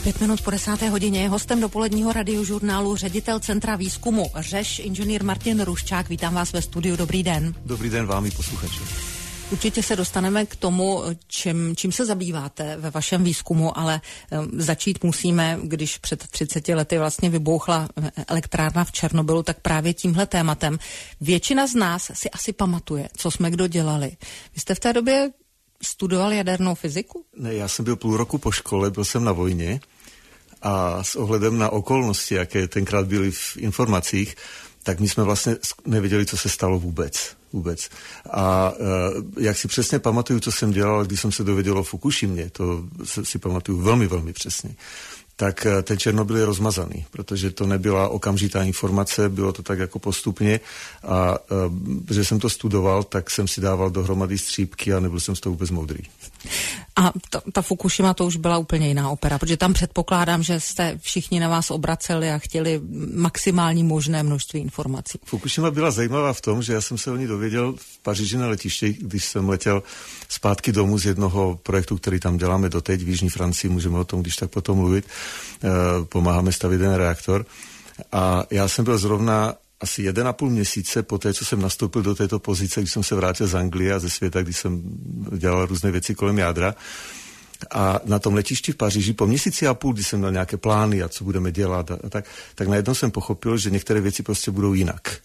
5 minut po 10. hodině je hostem dopoledního radiožurnálu ředitel Centra výzkumu ŘEŠ, inženýr Martin Ruščák. Vítám vás ve studiu, dobrý den. Dobrý den vám i posluchači. Určitě se dostaneme k tomu, čím se zabýváte ve vašem výzkumu, ale začít musíme, když před 30 lety vlastně vybouchla elektrárna v Černobylu, tak právě tímhle tématem. Většina z nás si asi pamatuje, co jsme kdo dělali. Vy jste v té době studoval jadernou fyziku? Ne, já jsem byl půl roku po škole, byl jsem na vojně a s ohledem na okolnosti, jaké tenkrát byly v informacích, tak my jsme vlastně nevěděli, co se stalo vůbec. A jak si přesně pamatuju, co jsem dělal, když jsem se dověděl o Fukushimě, to si pamatuju velmi, velmi přesně, tak ten Černobyl je rozmazaný, protože to nebyla okamžitá informace, bylo to tak jako postupně a protože jsem to studoval, tak jsem si dával dohromady střípky a nebyl jsem z toho vůbec moudrý. A ta Fukushima to už byla úplně jiná opera, protože tam předpokládám, že jste všichni na vás obraceli a chtěli maximální možné množství informací. Fukushima byla zajímavá v tom, že já jsem se o ní dověděl v Paříži na letišti, když jsem letěl zpátky domů z jednoho projektu, který tam děláme doteď v jižní Francii, můžeme o tom když tak potom mluvit, pomáháme stavit ten reaktor. A já jsem byl zrovna asi 1,5 měsíce po té, co jsem nastoupil do této pozice, když jsem se vrátil z Anglie a ze světa, když jsem dělal různé věci kolem jádra. A na tom letišti v Paříži po měsíci a půl, kdy jsem měl nějaké plány a co budeme dělat a tak najednou jsem pochopil, že některé věci prostě budou jinak.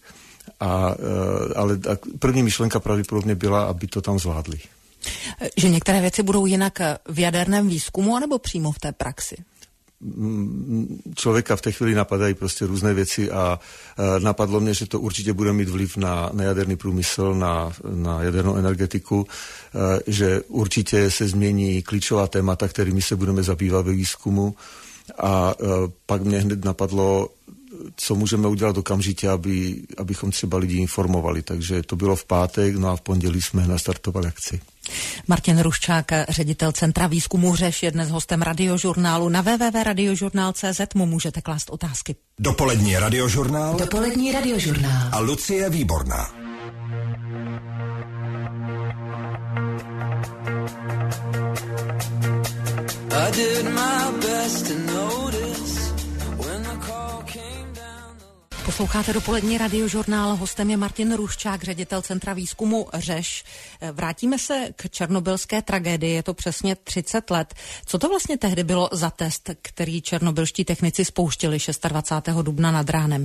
Ale první myšlenka pravděpodobně byla, aby to tam zvládli. Že některé věci budou jinak v jaderném výzkumu anebo přímo v té praxi? Člověka v té chvíli napadají prostě různé věci a napadlo mě, že to určitě bude mít vliv na jaderný průmysl, na jadernou energetiku, že určitě se změní klíčová témata, kterými se budeme zabývat ve výzkumu a pak mě hned napadlo, co můžeme udělat okamžitě, abychom třeba lidi informovali. Takže to bylo v pátek, no a v pondělí jsme nastartovali akci. Martin Ruščák, ředitel Centra výzkumu ŘEŠ, je dnes hostem radiožurnálu. Na www.radiožurnál.cz mu můžete klást otázky. Dopolední radiožurnál. Dopolední radiožurnál. A Lucie Výborná. I did my best to notice when the call came down. Posloucháte dopolední radiožurnál, hostem je Martin Ruščák, ředitel Centra výzkumu ŘEŠ. Vrátíme se k černobylské tragédii, je to přesně 30 let. Co to vlastně tehdy bylo za test, který černobylští technici spouštěli 26. dubna nad ránem?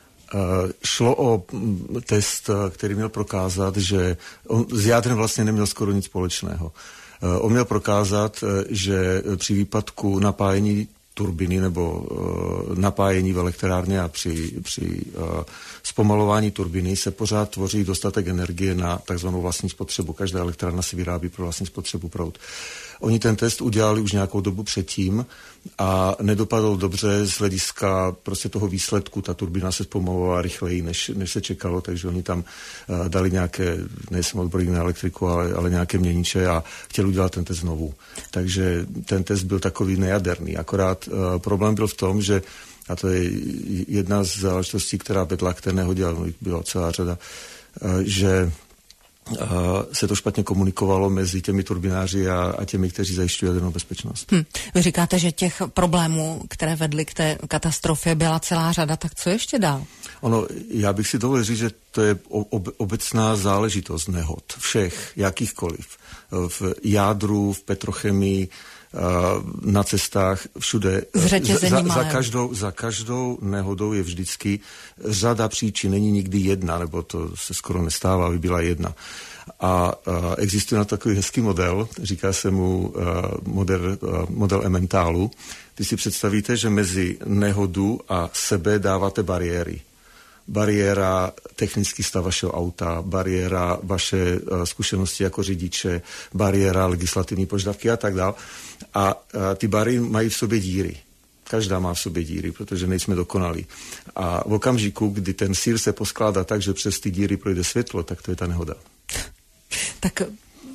Šlo o test, který měl prokázat, že on s jádrem vlastně neměl skoro nic společného. On měl prokázat, že při výpadku napájení turbiny nebo napájení v elektrárně a při zpomalování turbiny se pořád tvoří dostatek energie na takzvanou vlastní spotřebu. Každá elektrárna si vyrábí pro vlastní spotřebu proud. Oni ten test udělali už nějakou dobu předtím a nedopadl dobře z hlediska prostě toho výsledku. Ta turbina se zpomalovala rychleji, než se čekalo, takže oni tam dali nějaké, nejsem odborník na elektriku, ale nějaké měniče a chtěli udělat ten test znovu. Takže ten test byl takový nejaderný. Akorát problém byl v tom, že, a to je jedna z záležitostí, která vedla k té nehodě, ale byla celá řada, že se to špatně komunikovalo mezi těmi turbináři a těmi, kteří zajišťují jadernou bezpečnost. Vy říkáte, že těch problémů, které vedly k té katastrofě, byla celá řada, tak co ještě dál? Já bych si dovolil říct, že to je obecná záležitost nehod, všech, jakýchkoliv. V jádru, v petrochemii, na cestách, všude. Za každou nehodou je vždycky řada příčin, není nikdy jedna, nebo to se skoro nestává, aby byla jedna. A existuje na takový hezký model, říká se mu model Emmentálu. Vy si představíte, že mezi nehodu a sebe dáváte bariéry. Bariéra technický stav vašeho auta, bariéra vaše zkušenosti jako řidiče, bariéra legislativní požadavky a tak dále. A ty bariéry mají v sobě díry. Každá má v sobě díry, protože nejsme dokonalí. A v okamžiku, kdy ten sír se poskládá tak, že přes ty díry projde světlo, tak to je ta nehoda. Tak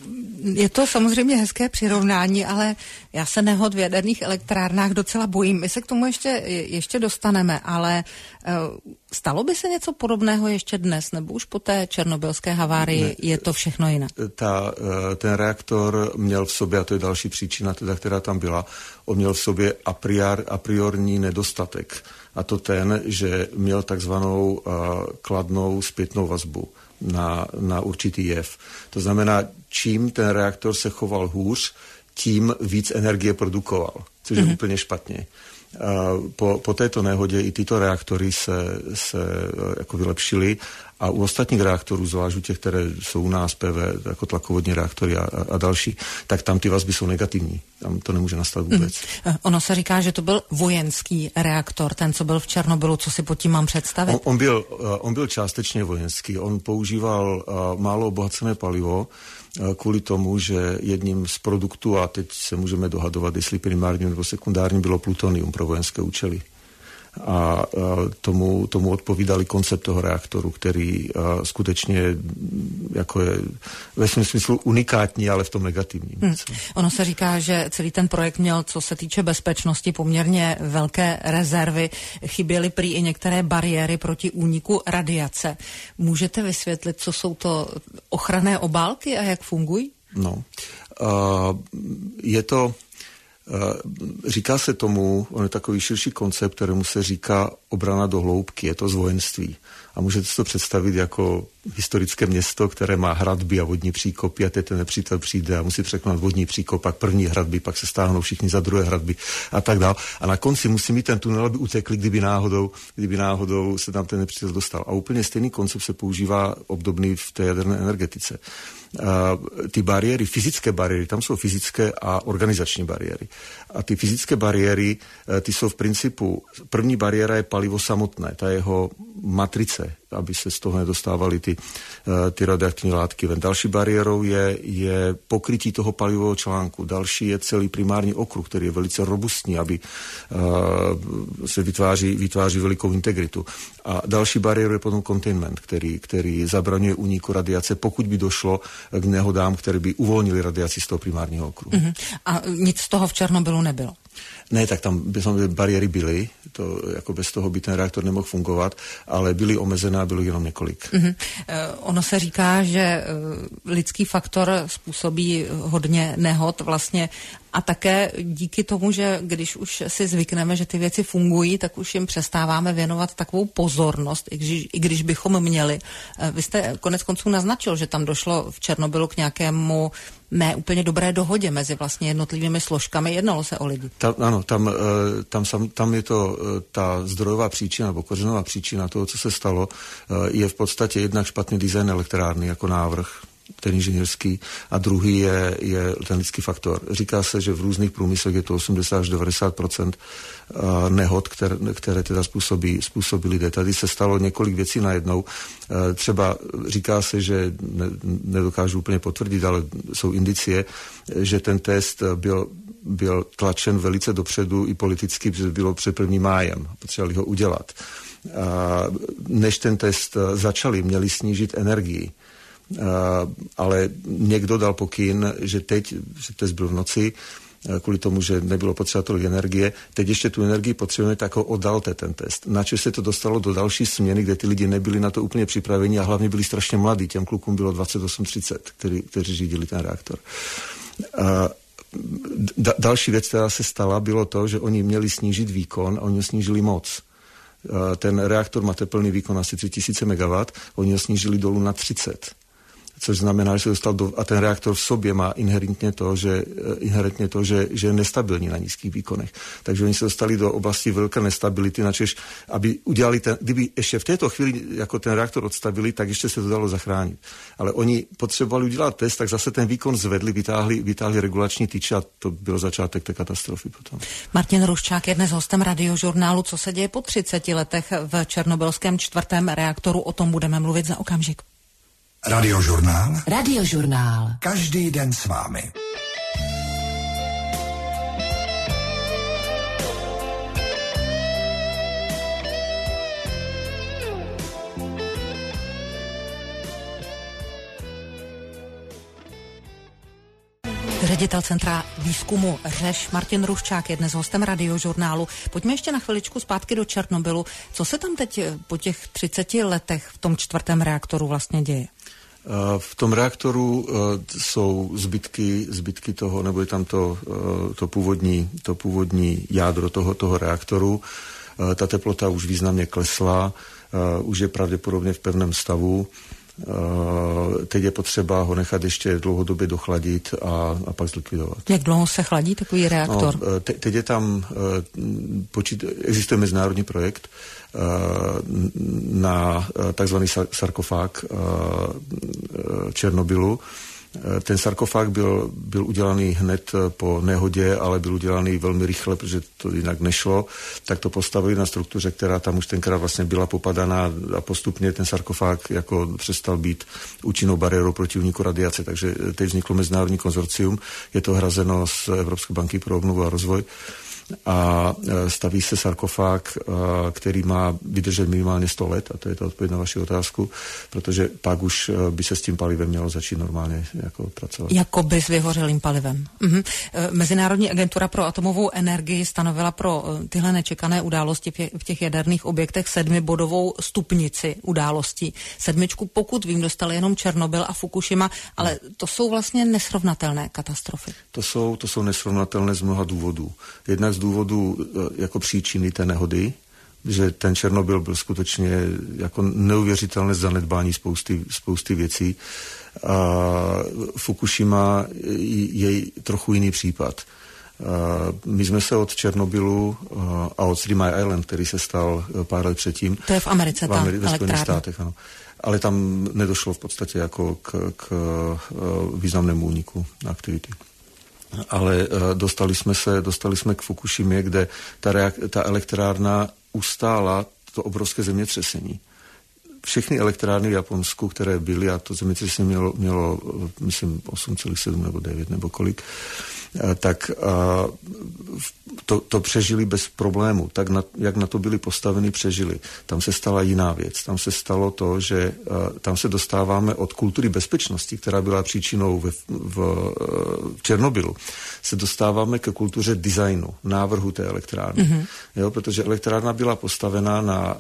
Je to samozřejmě hezké přirovnání, ale já se nehod v jaderných elektrárnách docela bojím. My se k tomu ještě dostaneme, ale stalo by se něco podobného ještě dnes, nebo už po té černobylské havárii je to všechno jinak? Ten reaktor měl v sobě, a to je další příčina, která tam byla, on měl v sobě a priorní nedostatek. A to ten, že měl takzvanou kladnou zpětnou vazbu na určitý jev. To znamená, čím ten reaktor se choval hůř, tím víc energie produkoval, což je úplně špatně. Po této nehodě i tyto reaktory se jako vylepšily a u ostatních reaktorů, zvlášť u těch, které jsou u nás PV, jako tlakovodní reaktory a další, tak tam ty vazby jsou negativní. Tam to nemůže nastat vůbec. Ono se říká, že to byl vojenský reaktor, ten, co byl v Černobylu. Co si pod tím mám představit? On byl částečně vojenský. On používal málo obohacené palivo, kvůli tomu, že jedním z produktů, a teď se můžeme dohadovat, jestli primární nebo sekundární, bylo plutonium pro vojenské účely. A tomu odpovídali koncept toho reaktoru, který skutečně jako je ve svém smyslu unikátní, ale v tom negativním. Ono se říká, že celý ten projekt měl, co se týče bezpečnosti, poměrně velké rezervy. Chyběly prý i některé bariéry proti úniku radiace. Můžete vysvětlit, co jsou to ochranné obálky a jak fungují? No, je to... Říká se tomu, on je takový širší koncept, kterému se říká obrana do hloubky, je to z vojenství. A můžete si to představit jako historické město, které má hradby a vodní příkopy a teď ten nepřítel přijde a musí překonat vodní příkop, pak první hradby, pak se stáhnou všichni za druhé hradby a tak dál. A na konci musí mít ten tunel, aby utekli, kdyby náhodou se tam ten nepřítel dostal. A úplně stejný koncept se používá obdobný v té jaderné energetice. Ty bariéry, fyzické bariéry, tam jsou fyzické a organizační bariéry. A ty fyzické bariéry, ty jsou v principu, první bariéra je palivo samotné, ta jeho matrice, aby se z toho nedostávaly ty radioaktivní látky ven. Další bariérou je pokrytí toho palivového článku. Další je celý primární okruh, který je velice robustní, aby se vytváří velikou integritu. A další bariérou je potom containment, který zabraňuje úniku radiace, pokud by došlo k nehodám, které by uvolnily radiaci z toho primárního okruhu. A nic z toho v Černobylu nebylo? Ne, tak tam bariéry byly, to jako bez toho by ten reaktor nemohl fungovat, ale byly omezené a bylo jenom několik. Ono se říká, že lidský faktor způsobí hodně nehod vlastně a také díky tomu, že když už si zvykneme, že ty věci fungují, tak už jim přestáváme věnovat takovou pozornost, i když bychom měli. Vy jste konec konců naznačil, že tam došlo v Černobylu k nějakému ne úplně dobré dohodě mezi vlastně jednotlivými složkami. Jednalo se o lidi. Tam je to ta zdrojová příčina nebo kořenová příčina toho, co se stalo, je v podstatě jednak špatný design elektrárny jako návrh, ten inženýrský, a druhý je ten lidský faktor. Říká se, že v různých průmyslech je to 80 až 90% nehod, které teda způsobí lidé. Tady se stalo několik věcí najednou. Třeba říká se, že nedokážu úplně potvrdit, ale jsou indicie, že ten test byl tlačen velice dopředu i politicky, protože bylo před 1. májem. Potřebovali ho udělat. Než ten test začali, měli snížit energii. Ale někdo dal pokyn, že test byl v noci, kvůli tomu, že nebylo potřeba tolik energie. Teď ještě tu energii potřebujeme, tak ho oddalte ten test. Načež se to dostalo do další směny, kde ty lidi nebyli na to úplně připraveni a hlavně byli strašně mladí. Těm klukům bylo 28-30, kteří řídili ten reaktor. Další věc, která se stala, bylo to, že oni měli snížit výkon a oni snížili moc. Ten reaktor má teplný výkon asi 3000 MW, oni ho snížili dolů na 30. Což znamená, že se dostal a ten reaktor v sobě má inherentně to, že je nestabilní na nízkých výkonech. Takže oni se dostali do oblasti velké nestability, načež, aby udělali kdyby ještě v této chvíli jako ten reaktor odstavili, tak ještě se to dalo zachránit. Ale oni potřebovali udělat test, tak zase ten výkon zvedli, vytáhli regulační tyče a to byl začátek té katastrofy potom. Martin Ruščák je dnes hostem Radiožurnálu. Co se děje po 30 letech v černobylském 4. reaktoru? O tom budeme mluvit za okamžik. Radiožurnál. Radiožurnál. Každý den s vámi. Ředitel Centra výzkumu ŘEŽ Martin Ruščák je dnes hostem Radiožurnálu. Pojďme ještě na chviličku zpátky do Černobylu. Co se tam teď po těch 30 letech v tom 4. reaktoru vlastně děje? V tom reaktoru jsou zbytky toho, nebo je tam to původní jádro toho reaktoru. Ta teplota už významně klesla, už je pravděpodobně v pevném stavu. Teď je potřeba ho nechat ještě dlouhodobě dochladit a pak zlikvidovat. Jak dlouho se chladí takový reaktor? No, teď je tam, existuje mezinárodní projekt na takzvaný sarkofág Černobylu. Ten sarkofág byl udělaný hned po nehodě, ale byl udělaný velmi rychle, protože to jinak nešlo. Tak to postavili na struktuře, která tam už tenkrát vlastně byla popadaná a postupně ten sarkofág jako přestal být účinnou bariérou proti úniku radiace. Takže teď vzniklo mezinárodní konzorcium. Je to hrazeno z Evropské banky pro obnovu a rozvoj. A staví se sarkofág, který má vydržet minimálně 100 let, a to je ta odpověď na vaši otázku, protože pak už by se s tím palivem mělo začít normálně jako pracovat. Jakoby s vyhořelým palivem. Mezinárodní agentura pro atomovou energii stanovila pro tyhle nečekané události v těch jaderných objektech 7bodovou stupnici událostí. 7, pokud vím, dostali jenom Černobyl a Fukushima, ale to jsou vlastně nesrovnatelné katastrofy. To jsou nesrovnatelné z mnoha důvodů. Jednak z důvodu jako příčiny té nehody, že ten Černobyl byl skutečně jako neuvěřitelné zanedbání spousty věcí. A Fukushima je trochu jiný případ. My jsme se od Černobylu a od Three Mile Island, který se stal pár let předtím. To je v Americe, ta ve Spojených státech, ano. Ale tam nedošlo v podstatě jako k významnému úniku aktivity. Ale dostali jsme k Fukushimě, kde ta elektrárna ustála to obrovské zemětřesení. Všechny elektrárny v Japonsku, které byly, a to zemětřesení mělo myslím 8,7 nebo 9 nebo kolik, tak to přežili bez problému. Tak jak na to byli postaveni, přežili. Tam se stala jiná věc. Tam se stalo to, že tam se dostáváme od kultury bezpečnosti, která byla příčinou v Černobylu, se dostáváme ke kultuře designu, návrhu té elektrárny. Mm-hmm. Jo, protože elektrárna byla postavena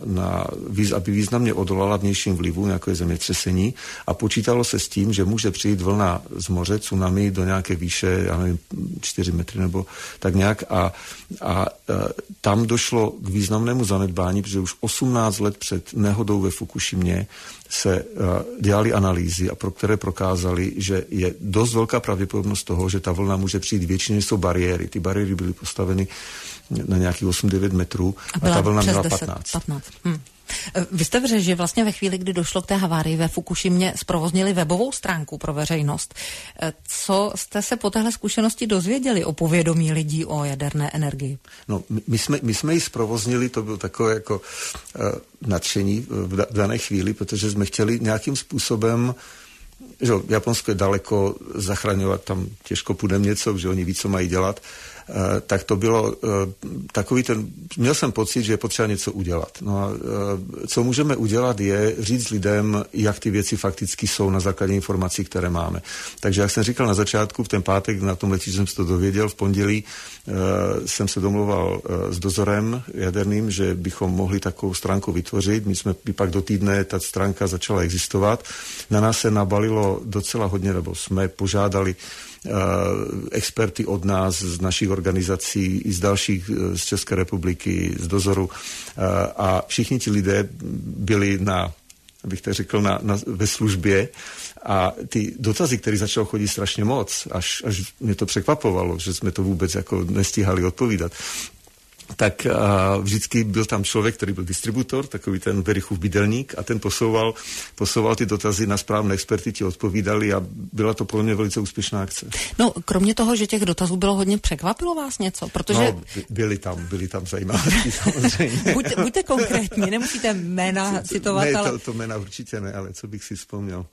aby významně odolala vnějším vlivům, jako je zemětřesení, a počítalo se s tím, že může přijít vlna z moře, tsunami do nějaké výše, já nevím, 4 metry nebo tak nějak, a tam došlo k významnému zanedbání, protože už 18 let před nehodou ve Fukushimě se dělali analýzy, a pro které prokázali, že je dost velká pravděpodobnost toho, že ta vlna může přijít většině, jsou bariéry. Ty bariéry byly postaveny na nějakých 8-9 metrů a ta vlna měla 15. Vy jste v ŘEŽi vlastně ve chvíli, kdy došlo k té havárii ve Fukushimě, zprovoznili webovou stránku pro veřejnost. Co jste se po téhle zkušenosti dozvěděli o povědomí lidí o jaderné energii? No, my jsme ji zprovoznili, to bylo takové jako nadšení v dané chvíli, protože jsme chtěli nějakým způsobem, že Japonsko je daleko, zachraňovat tam těžko půjdem něco, že oni ví, co mají dělat, tak to bylo měl jsem pocit, že je potřeba něco udělat. No a co můžeme udělat je říct lidem, jak ty věci fakticky jsou na základě informací, které máme. Takže jak jsem říkal na začátku, v ten pátek na tom letišti jsem se to dověděl, v pondělí jsem se domluval s dozorem jaderným, že bychom mohli takovou stránku vytvořit. My jsme pak do týdne ta stránka začala existovat. Na nás se nabalilo docela hodně, nebo jsme požádali experty od nás, z našich organizací, i z dalších, z České republiky, z dozoru, a všichni ti lidé byli abych tak řekl, ve službě, a ty dotazy, které začalo chodit strašně moc, až mě to překvapovalo, že jsme to vůbec jako nestíhali odpovídat. Tak vždycky byl tam člověk, který byl distributor, takový ten Verichův Bídelník, a ten posouval ty dotazy na správné experty, ti odpovídali, a byla to pro mě velice úspěšná akce. No, kromě toho, že těch dotazů bylo hodně, překvapilo vás něco? Protože... No, byli tam zajímavé, samozřejmě. Buďte konkrétní, nemusíte jména citovat, ne, ale... to jména určitě ne, ale co bych si vzpomněl.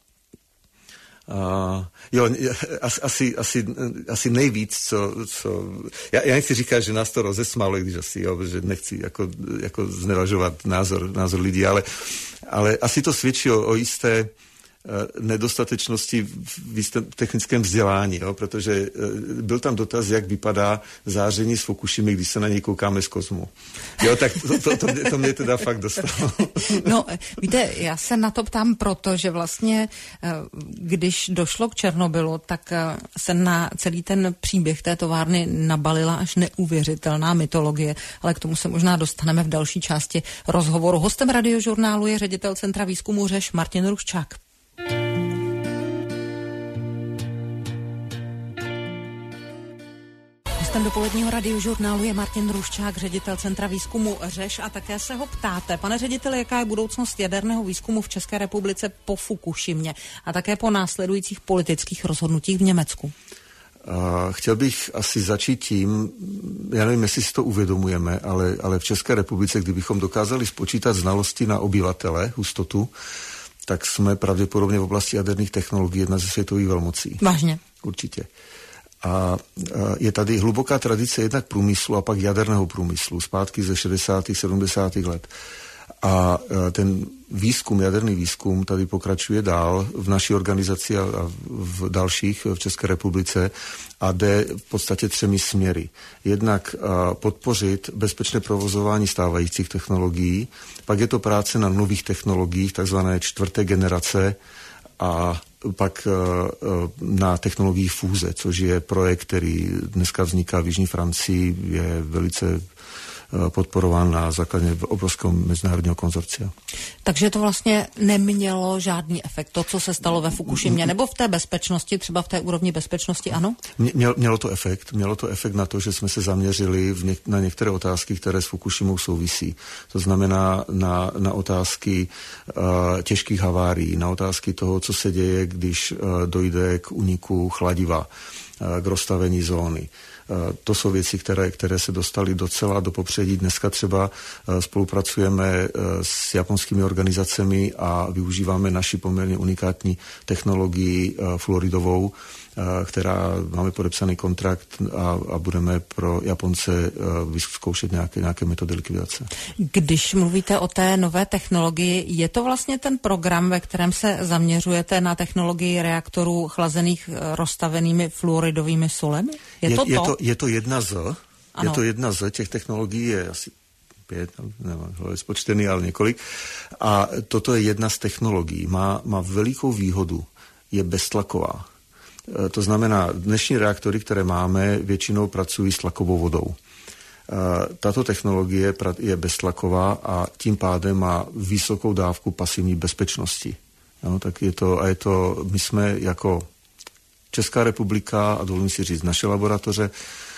Asi nejvíc, co já nechci říkat, že nás to rozesmálo, když asi, že nechci jako znevažovat názor lidí, ale asi to svědčí o jisté nedostatečnosti v jistém technickém vzdělání, jo? Protože byl tam dotaz, jak vypadá záření z Fukušimy, když se na něj koukáme z kosmu. Jo, tak to mě teda fakt dostalo. No, víte, já se na to ptám proto, že vlastně, když došlo k Černobylu, tak se na celý ten příběh té továrny nabalila až neuvěřitelná mytologie, ale k tomu se možná dostaneme v další části rozhovoru. Hostem Radiožurnálu je ředitel Centra výzkumu Řeš Martin Ruščák. Hostem dopoledního Radiožurnálu je Martin Ruščák, ředitel Centra výzkumu Řeš, a také se ho ptáte, pane řediteli, jaká je budoucnost jaderného výzkumu v České republice po Fukušimě a také po následujících politických rozhodnutích v Německu? Chtěl bych asi začít tím, já nevím, jestli si to uvědomujeme, ale v České republice, kdybychom dokázali spočítat znalosti na obyvatele, hustotu, tak jsme pravděpodobně v oblasti jaderných technologií jedna ze světových velmocí. Vážně? Určitě. A je tady hluboká tradice jednak průmyslu a pak jaderného průmyslu, zpátky ze 60. 70. let. A ten výzkum, jaderný výzkum tady pokračuje dál v naší organizaci a v dalších v České republice a jde v podstatě 3 směry. Jednak podpořit bezpečné provozování stávajících technologií, pak je to práce na nových technologiích, takzvané 4. generace, a pak na technologii fúze, což je projekt, který dneska vzniká v jižní Francii, je velice podporován na základě obrovského mezinárodního konzorcia. Takže to vlastně nemělo žádný efekt, to, co se stalo ve Fukušimě, nebo v té bezpečnosti, třeba v té úrovni bezpečnosti, ano? Mělo to efekt na to, že jsme se zaměřili na některé otázky, které s Fukušimou souvisí. To znamená na otázky těžkých havárií, na otázky toho, co se děje, když dojde k úniku chladiva, k rozstavení zóny. To jsou věci, které se dostaly docela do popředí. Dneska třeba spolupracujeme s japonskými organizacemi a využíváme naši poměrně unikátní technologii fluoridovou, která máme podepsaný kontrakt a budeme pro Japonce vyzkoušet nějaké metody likvidace. Když mluvíte o té nové technologii, je to vlastně ten program, ve kterém se zaměřujete na technologii reaktorů chlazených rozstavenými fluoridovými solemi? Je to jedna z. Je to jedna z těch technologií, je asi 5, nevím, spočtený, ale několik. A toto je jedna z technologií. Má velikou výhodu, je beztlaková. To znamená, dnešní reaktory, které máme, většinou pracují s tlakovou vodou. Tato technologie je beztlaková a tím pádem má vysokou dávku pasivní bezpečnosti. No, tak je to, my jsme jako Česká republika, a dovolím si říct naše laboratoře,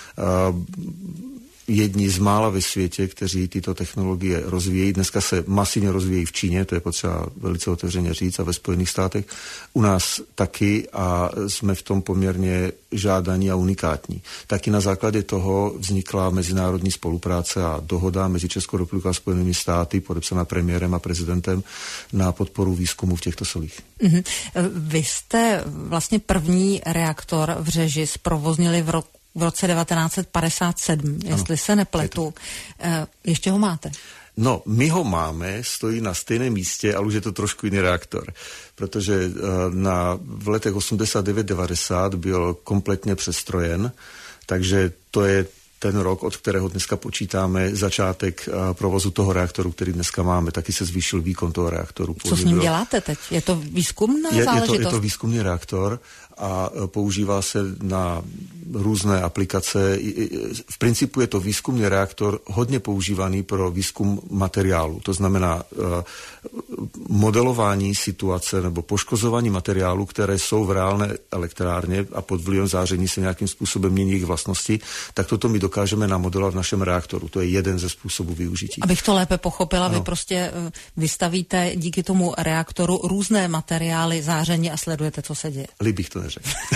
jedni z mála ve světě, kteří tyto technologie rozvíjejí. Dneska se masivně rozvíjejí v Číně, to je potřeba velice otevřeně říct, a ve Spojených státech. U nás taky a jsme v tom poměrně žádaní a unikátní. Taky na základě toho vznikla mezinárodní spolupráce a dohoda mezi Českou republikou a Spojenými státy, podepsaná premiérem a prezidentem, na podporu výzkumu v těchto solích. Mm-hmm. Vy jste vlastně první reaktor v Řeži zprovoznili v roce 1957, jestli se nepletu. Ještě ho máte? No, my ho máme, stojí na stejném místě, ale už je to trošku jiný reaktor, protože v letech 89-90 byl kompletně přestrojen, takže to je ten rok, od kterého dneska počítáme začátek provozu toho reaktoru, který dneska máme. Taky se zvýšil výkon toho reaktoru. Co s ním děláte teď? Je to výzkumná záležitost? Je to výzkumný reaktor a používá se na různé aplikace. V principu je to výzkumný reaktor hodně používaný pro výzkum materiálu. To znamená modelování situace nebo poškozování materiálu, které jsou v reálné elektrárně a pod vlivem záření se nějakým způsobem mění jejich vlastnosti, tak toto my dokážeme namodelovat v našem reaktoru. To je jeden ze způsobů využití. Abych to lépe pochopila, vy prostě vystavíte díky tomu reaktoru různé materiály, záření a sledujete, co se děje. Líp bych to neřekl.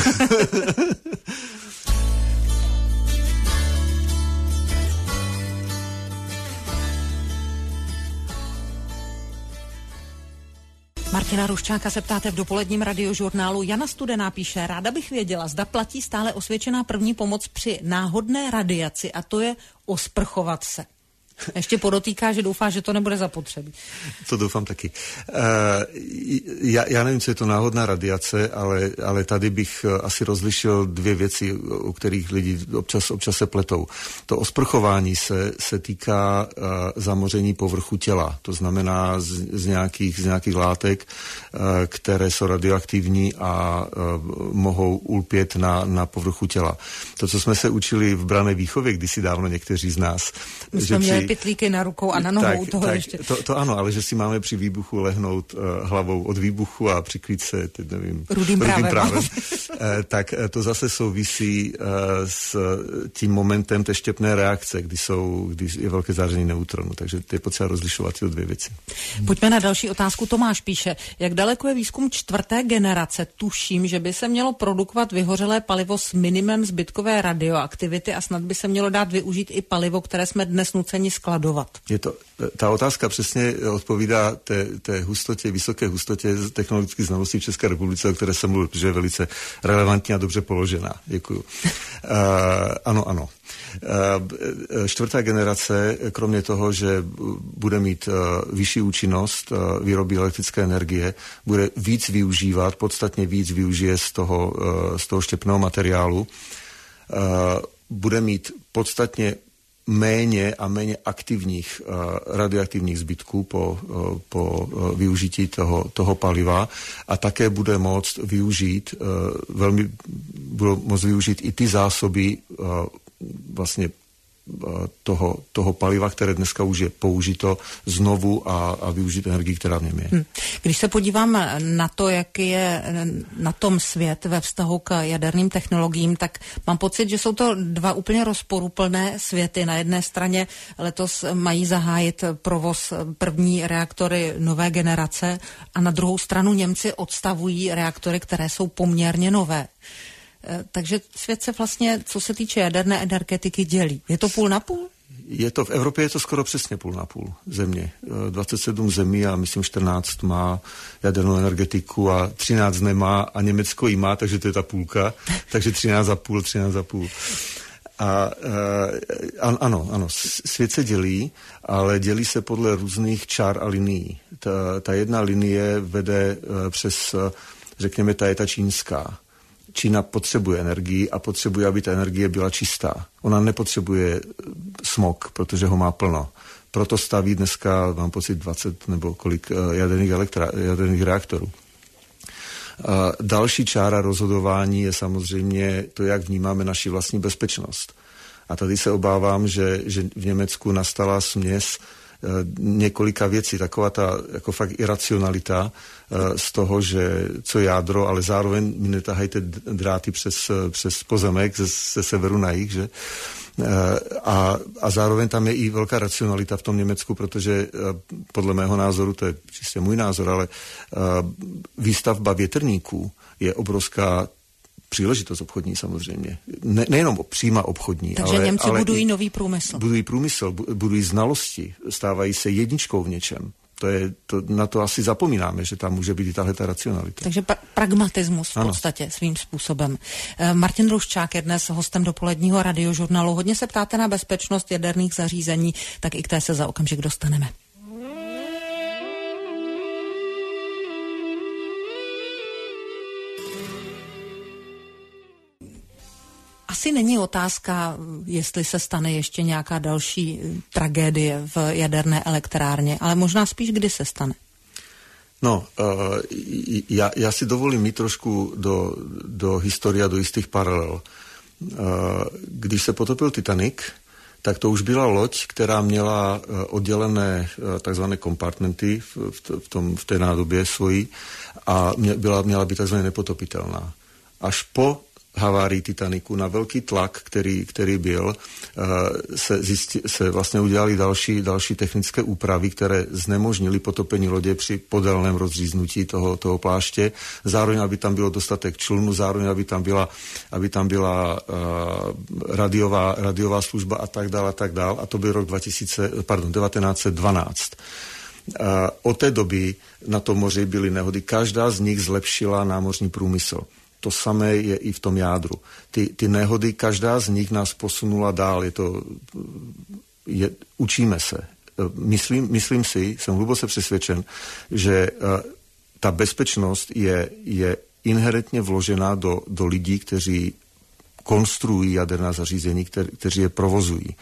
Martina Ruščáka se ptáte v dopoledním Radiožurnálu. Jana Studená píše, ráda bych věděla, zda platí stále osvědčená první pomoc při náhodné radiaci, a to je osprchovat se. Ještě podotýká, že doufá, že to nebude zapotřebí. To doufám taky. Já nevím, co je to náhodná radiace, ale tady bych asi rozlišil dvě věci, o kterých lidi občas se pletou. To osprchování se týká zamoření povrchu těla. To znamená z nějakých látek, které jsou radioaktivní a mohou ulpět na povrchu těla. To, co jsme se učili v branné výchově kdysi dávno někteří z nás. My jsme měli pytlíky na rukou a na nohou toho ještě. To ano, ale že si máme při výbuchu lehnout hlavou od výbuchu a přikrýt se, nevím, rudým právem. Tak to zase souvisí s tím momentem té štěpné reakce, kdy je velké záření neutronu. Takže je potřeba rozlišovat tyto dvě věci. Pojďme na další otázku. Tomáš píše, jak daleko je výzkum 4. generace? Tuším, že by se mělo produkovat vyhořelé palivo s minimem zbytkové radioaktivity a snad by se mělo dát využít i palivo, které jsme dnes nuceni skladovat. Ta otázka přesně odpovídá té hustotě, vysoké hustotě technologických znalostí v České republice, o které jsem mluvil, protože je velice relevantní a dobře položená. Děkuju. Ano. 4. generace, kromě toho, že bude mít vyšší účinnost výroby elektrické energie, bude víc využívat, podstatně víc využije z toho štěpného materiálu, bude mít podstatně méně a méně aktivních radioaktivních zbytků po využití toho paliva a také bude moct využít využít i ty zásoby vlastně toho paliva, které dneska už je použito znovu a využít energii, která v něm je. Když se podívám na to, jak je na tom svět ve vztahu k jaderným technologiím, tak mám pocit, že jsou to dva úplně rozporuplné světy. Na jedné straně letos mají zahájit provoz první reaktory nové generace a na druhou stranu Němci odstavují reaktory, které jsou poměrně nové. Takže svět se vlastně, co se týče jaderné energetiky, dělí. Je to půl na půl? V Evropě je to skoro přesně půl na půl země. 27 zemí a myslím 14 má jadernou energetiku a 13 nemá a Německo ji má, takže to je ta půlka. Takže 13,5. Ano, svět se dělí, ale dělí se podle různých čár a linií. Ta jedna linie vede přes, řekněme, ta je ta čínská. Čína potřebuje energii a potřebuje, aby ta energie byla čistá. Ona nepotřebuje smog, protože ho má plno. Proto staví dneska, mám pocit, 20 nebo kolik jaderných reaktorů. Další čára rozhodování je samozřejmě to, jak vnímáme naši vlastní bezpečnost. A tady se obávám, že v Německu nastala směs několika věcí, taková ta jako fakt iracionalita z toho, že co jádro, ale zároveň mi netahajte dráty přes pozemek ze severu na jih, že? A zároveň tam je i velká racionalita v tom Německu, protože podle mého názoru, to je čistě můj názor, ale výstavba větrníků je obrovská příležitost obchodní samozřejmě. Nejenom přímá obchodní, takže ale Němci budují nový průmysl. Budují průmysl, budují znalosti, stávají se jedničkou v něčem. Na to asi zapomínáme, že tam může být i tahleta racionalita. Takže pragmatismus v podstatě svým způsobem. Martin Ruščák je dnes hostem dopoledního radiožurnálu. Hodně se ptáte na bezpečnost jaderných zařízení, tak i k té se za okamžik dostaneme. Asi není otázka, jestli se stane ještě nějaká další tragédie v jaderné elektrárně, ale možná spíš, kdy se stane. Já si dovolím mít trošku do historie, do jistých paralel. Když se potopil Titanic, tak to už byla loď, která měla oddělené takzvané kompartmenty v té nádobě svojí a měla být takzvaně nepotopitelná. Až po havárii Titaniku na velký tlak, který byl, se vlastně udělali další technické úpravy, které znemožnily potopení lodě při podélném rozříznutí toho pláště. Zároveň, aby tam bylo dostatek člunu, zároveň, aby tam byla radiová služba a tak dál. A to byl rok 1912. Od té doby na tom moři byly nehody. Každá z nich zlepšila námořní průmysl. To samé je i v tom jádru. Ty nehody, každá z nich nás posunula dál. Je to učíme se. Myslím si, jsem hluboce přesvědčen, že ta bezpečnost je inherentně vložená do lidí, kteří konstruují jaderná zařízení, kteří je provozují.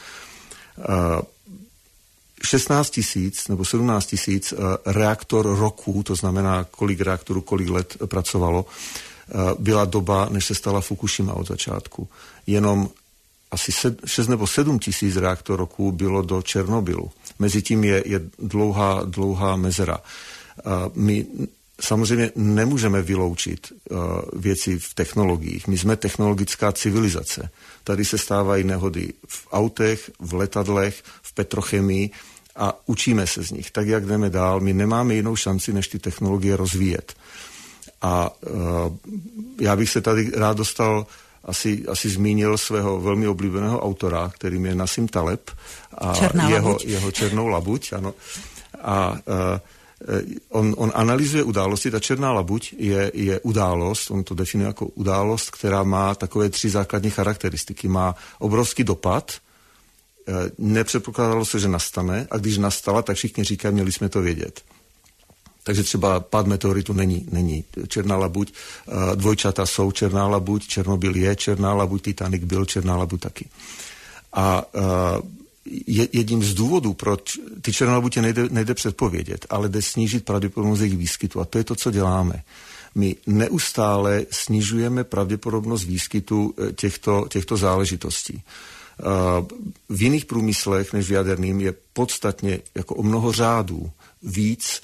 16 000 nebo 17 000 reaktor roků, to znamená, kolik reaktorů, kolik let pracovalo, byla doba, než se stala Fukushima od začátku. Jenom asi 6 nebo 7 000 reaktor roků bylo do Černobylu. Mezitím je dlouhá mezera. My samozřejmě nemůžeme vyloučit věci v technologiích. My jsme technologická civilizace. Tady se stávají nehody v autech, v letadlech, v petrochemii a učíme se z nich. Tak, jak jdeme dál, my nemáme jinou šanci, než ty technologie rozvíjet. A já bych se tady rád dostal, asi zmínil svého velmi oblíbeného autora, kterým je Nassim Taleb a jeho Černou labuť. Ano. A on analyzuje události. Ta černá labuť je událost, on to definuje jako událost, která má takové 3 základní charakteristiky. Má obrovský dopad, nepředpokládalo se, že nastane, a když nastala, tak všichni říkají, měli jsme to vědět. Takže třeba pád meteoritu není černá labuť, dvojčata jsou černá labuť, Černobyl je černá labuť, Titanic byl černá labuť taky. A jedním z důvodů, proč ty černé labutě nejde předpovědět, ale jde snížit pravděpodobnost jejich výskytu. A to je to, co děláme. My neustále snižujeme pravděpodobnost výskytu těchto záležitostí. V jiných průmyslech než v jaderným je podstatně jako o mnoho řádů víc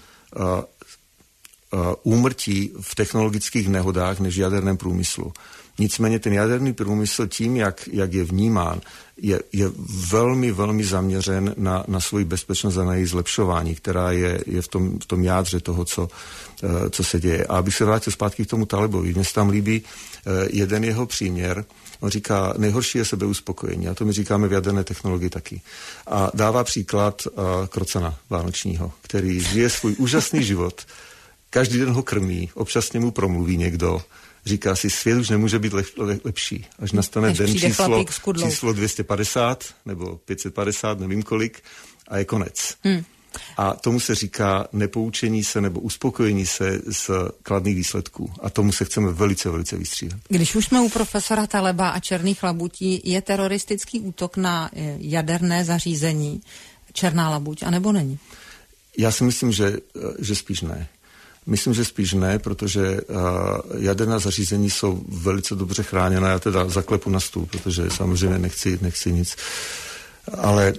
úmrtí v technologických nehodách než v jaderném průmyslu. Nicméně ten jaderný průmysl tím, jak je vnímán, je velmi, velmi zaměřen na svoji bezpečnost a na její zlepšování, která je v tom jádře toho, co se děje. A abych se vrátil zpátky k tomu Talebovi, mně se tam líbí jeden jeho příměr. On říká, nejhorší je sebeuspokojení, a to my říkáme v jaderné technologii taky. A dává příklad krocana vánočního, který žije svůj úžasný život, každý den ho krmí, občas s němu promluví někdo, říká si, svět už nemůže být lepší. Až nastane den číslo 250 nebo 550, nevím kolik, a je konec. A tomu se říká nepoučení se nebo uspokojení se z kladných výsledků. A tomu se chceme velice, velice vystříhat. Když už jsme u profesora Taleba a černých labutí, je teroristický útok na jaderné zařízení černá labuť, anebo není? Já si myslím, že spíš ne. Myslím, že spíš ne, protože jaderná zařízení jsou velice dobře chráněna. Já teda zaklepu na stůl, protože samozřejmě nechci nic. Ale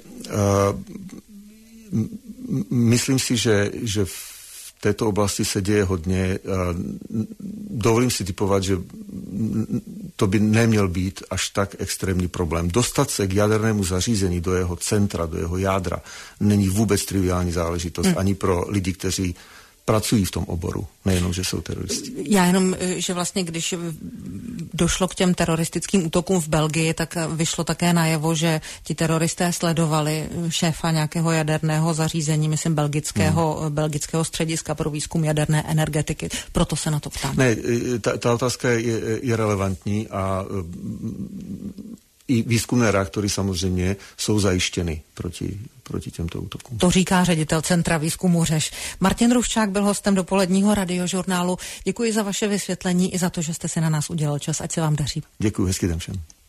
myslím si, že v této oblasti se děje hodně. Dovolím si tipovat, že to by neměl být až tak extrémní problém. Dostat se k jadernému zařízení do jeho centra, do jeho jádra, není vůbec triviální záležitost ani pro lidi, kteří pracují v tom oboru, nejenom, že jsou teroristi. Já jenom, že vlastně, když došlo k těm teroristickým útokům v Belgii, tak vyšlo také najevo, že ti teroristé sledovali šéfa nějakého jaderného zařízení, myslím belgického střediska pro výzkum jaderné energetiky. Proto se na to ptám. Ne, ta otázka je relevantní a i výzkumné reaktory samozřejmě jsou zajištěny proti těmto útokům. To říká ředitel Centra výzkumu Řeš. Martin Ruščák byl hostem dopoledního radiožurnálu. Děkuji za vaše vysvětlení i za to, že jste si na nás udělal čas. Ať se vám daří. Děkuji, hezký den všem.